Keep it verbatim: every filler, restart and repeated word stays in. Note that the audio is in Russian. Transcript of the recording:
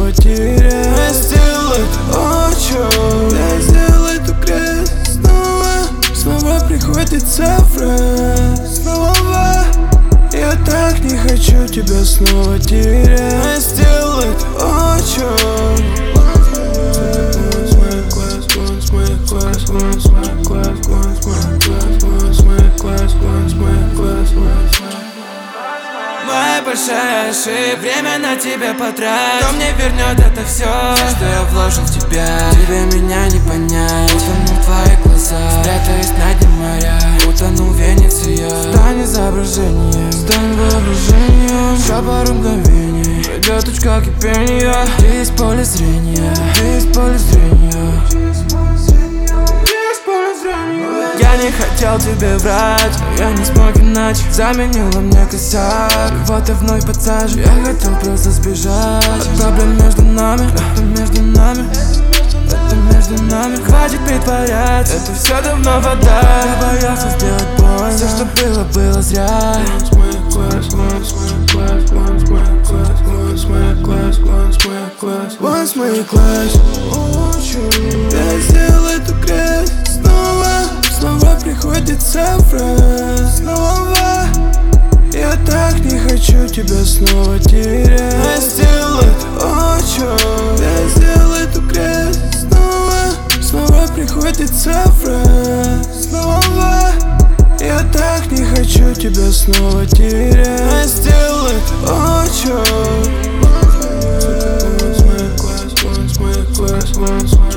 снова терять. Я сделаю очень, я сделаю эту грязь снова. Снова приходится врать, снова. Я так не хочу тебя снова терять. Я сделаю очень. Моя большая ошибка, время на тебя потрать. Кто мне вернет это все, все, что я вложил в тебя? Тебе меня не понять. Утону в твоих глазах, спрятаюсь на дне моря. Утону в Венеция. Стань изображением, стань воображением. За пару мгновений пройдет точка кипения. Ты есть поле зрения, ты есть поле зрения. Я не хотел тебе врать, но я не смог иначе. Заменила мне косяк, вот я вновь подсажу. Я хотел просто сбежать от проблем между нами. Это между нами, это между нами. Хватит притворяться, это все давно вода. Я боялся сделать больно, все, что было, было зря. Once my class, я сделал эту грязь снова. Снова приходится врать, снова. Я так не хочу тебя снова терять. Я сделаю очень, я сделал эту грязь снова. Снова приходится врать, снова. Я так не хочу тебя снова терять. Я сделаю очень.